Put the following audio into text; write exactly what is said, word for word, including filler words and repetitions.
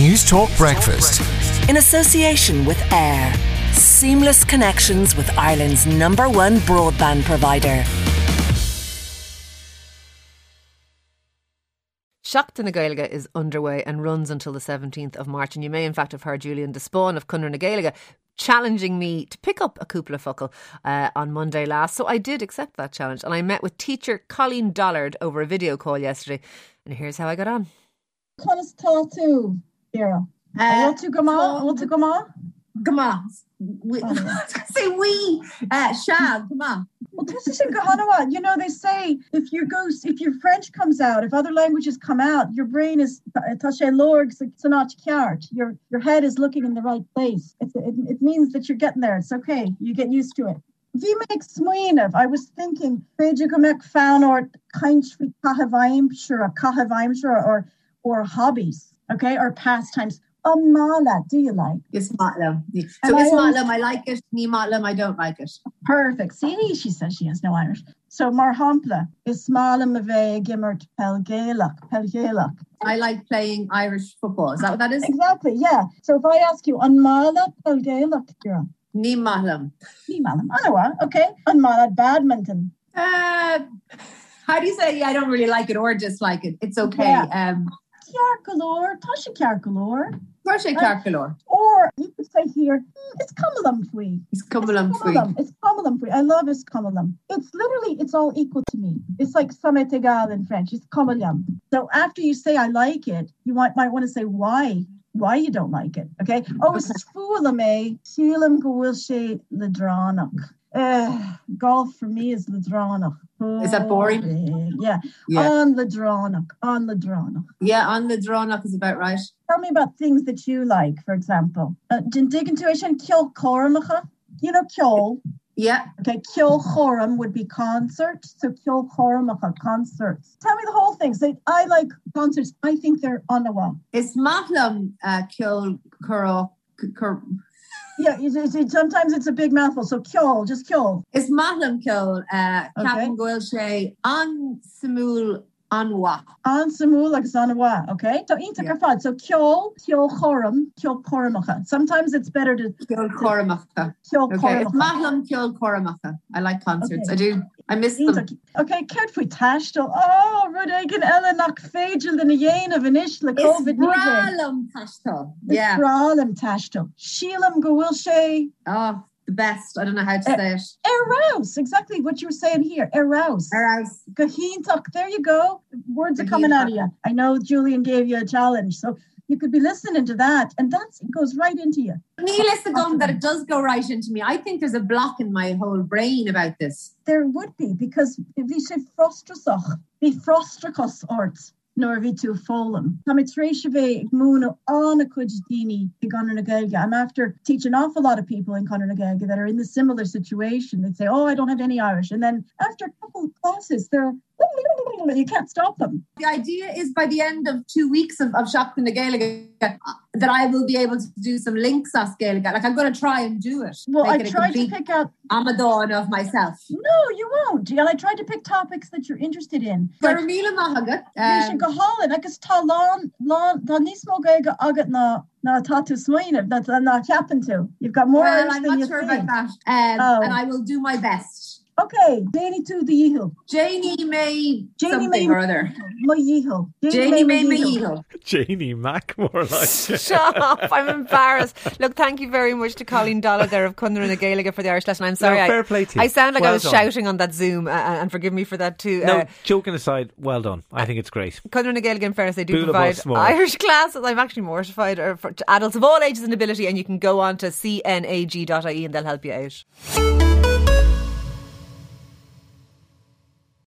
News Talk Breakfast. In association with Air. Seamless connections with Ireland's number one broadband provider. Seachtain na Gaeilge is underway and runs until the seventeenth of March, and you may in fact have heard Julian Despawn of Connor na Gaeilge challenging me to pick up a cúpla focal uh, on Monday last. So I did accept that challenge, and I met with teacher Colleen Dollard over a video call yesterday, and here's how I got on. Conas táú, Vera. I want to go on. I want to go on. Gama. We, Oh, say we. Uh, Shag. Gama. Well, this is in Gahanawa. You know, they say if your ghost, if your French comes out, if other languages come out, your brain is taché lorg sanach kyart. Your your head is looking in the right place. It's, it it means that you're getting there. It's okay. You get used to it. Vi make smuinov. I was thinking, Bejugamek found or kindly kahavaimshura, kahavaimshura, or or hobbies, okay, or pastimes. Amala, do you like? Ismatlam. So And I always- Ismatlam, I like it. Nimatlam, I don't like it. Perfect. See, she says she has no Irish. So Marhampla is smalam ave gimmert pelgelak, pelgelak. I like playing Irish football. Is that what that is? Exactly, yeah. So if I ask you, Anmala pelgelak, you're Nimatlam. Nimalam. Anawa, okay. Anmala badminton. Uh, how do you say I don't really like it or dislike it? It's okay. Yeah. Um, Kiarkalor, Tasha Kiarkalor. Roche Carcalor. Or you could say here, mm, it's Cumulum Fui. It's Cumulum Fui. It's Cumulum Fui. I love it's Cumulum. It's literally, it's all equal to me. It's like Sommet égal in French. It's Cumulum. So after you say I like it, you might, might want to say why. Why you don't like it, okay? Oh, it's Sfualame, Sheelam Gawilshe Ledranach. Uh, golf for me is Ledranach. Is that boring? Yeah. Yeah. On Ledranach. On Ledranach. Yeah, on the drawn up is about right. Tell me about things that you like, for example. Uh, Din dig intuition, Kjol Koramacha. You know Kjol. Yeah. Okay, Kjol Choram would be concert. So Kjol Koramacha, concerts. Tell me the whole thing. So I like concerts. I think they're on the wall. It's Matlam uh, Kill Kuro. Cur- Yeah, you, you, see, sometimes it's a big mouthful. So Kjol, just Kjol. It's Matlam Kill uh, Okay. Captain Goilshe on Simul Anwa. On Samu like Zanawa, okay? So Inta Yeah. Kafad. So Kjol, Kjol Choram, Kjol Koramacha. Sometimes it's better to Kill Koramacha. Kjol Okay, it's Koramacha. Matlam Kill Koramacha. I like concerts. Okay. I do. I miss them. Okay, Kert fwy tashtal. Oh, rud egin ela nach feijil yn y yen of an ish le It's COVID nineteen. Bralam Pashto. Yeah. Bralam tashtal. Sheelam gawilshe. Oh, the best. I don't know how to Uh, say it. Arouse. Exactly what you were saying here. Arouse. Arouse. Gahintak. There you go. Words are coming out of you. I know Julian gave you a challenge. So you could be listening to that. And that's it goes right into you. Neil is the gum that it does go right into me. I think there's a block in my whole brain about this. There would be, because vi sé frostrasach, vi frostrachos orts, nor vi tu folum. Tam it's reishive moon on a kujdini Conor na Gaeilge. I'm after teaching an awful lot of people in Conor na Gaeilge that are in the similar situation. They'd say, oh, I don't have any Irish. And then after a couple of classes, they're, you can't stop them. The idea is by the end of two weeks of, of Seachtain na Gaeilge that I will be able to do some links as Gaeilge. Like I'm going to try and do it. Well, I Make it a tried to complete pick out, Amadon of myself. no, you won't. And I tried to pick topics that you're interested in. But Like, Ramila Mahagat. Bhí sé go hálan agus tá lán lán tá níos mó gaige agat ná ná táú smaoineh ná ná ceapan tú. You've got more Well, Irish I'm than not you sure think. about that. Um, Oh. And I will do my best. Okay, Janie tú the Yihil. Janie May Janie something May- or other. My Yihil. Janie May Mayhew. Janie Mac, more like. Shut up, I'm embarrassed. Look, thank you very much to Colleen Dollard there of Connor na Gaeilge for the Irish lesson. I'm sorry. No, I- fair play to you. I sound like I Well was done. shouting on that Zoom, uh, and forgive me for that too. No, Uh, joking aside, well done. I think it's great. Connor na Gaeilge in Ferris, they do Bula provide bus more. Irish classes. I'm actually mortified or for to adults of all ages and ability, and you can go on to c n a g dot i e and they'll help you out.